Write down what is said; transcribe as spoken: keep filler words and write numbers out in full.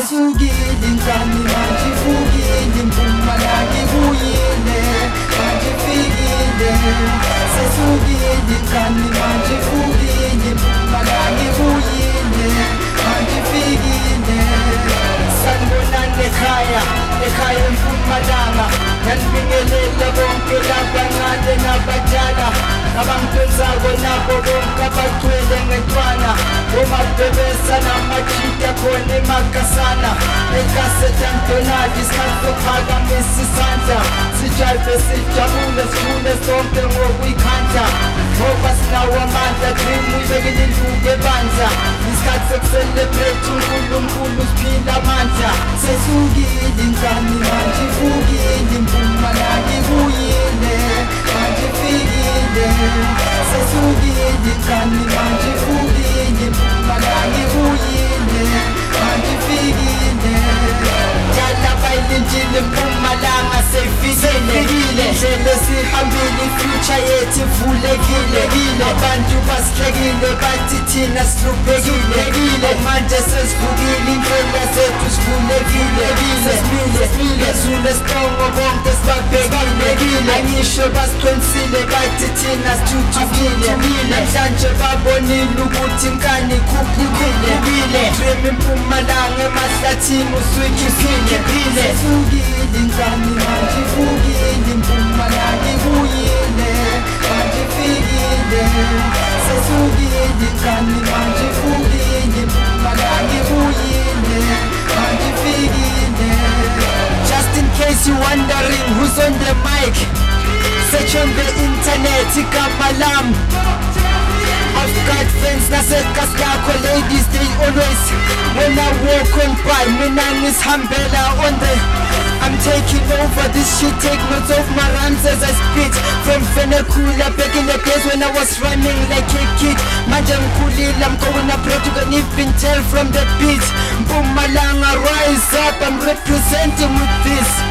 sesukile ingane manje ifukile impumalanga ibuyile manje ifikile sesukile ingane manje ifukile impumalanga ibuyile manje ifikile sanibonani ekhaya ekhaya empumalanga yanibingelela bonke labancane nabadala abangipenzako nabo bonke abagcwele ngentwana omabhebesa namajita khona emakasana ekasetantona isikhathi sokuphakamisa isandla sijayive sijabule sifune sonke ngokuyikhandla ngoba sinawo amandla dream uyibekile induku ebandla isikhathi sokuselebrate unkulunkulu siphila amandla sesukile ingane manje ifukile impumalanga ibuyile manje ifikile sesukile ingane manje ifukile impumalanga ibuyile manje ifikile jala bayilindile impumalanga seyifikile indlela esihambile ifuture yethu ivulekile abantu basihlekile bathi thina sihluphekile manje sesivukile indlela zethu sivulekile sesimile ezulu esibongo bonke sibabhekile angisho basiqinisile bathi thina sithuthukile namhlanje babonile ukuthi inkani ikhuphukile dream impumalanga emahlathini usuyikhiphile sesukile ingane manje ifukile impumalanga ibuyile manje ifikile sesukile ingane manje ifukile impumalanga ibuyile manje ifikile. Just in case you wondering who's on the mic, search on the internet igama lami. I've got friends nasekhasi lakho ladies, they always when I walk on by mina ngizihambela on the I'm taking over this shit, take notes of my rhymes as I spit. From Fenekula back in the days when I was rhyming like a kid. Manje ngikhulile, I'm going abroad, you can even tell from the beat. Mpumalanga rise up, I'm representing with this.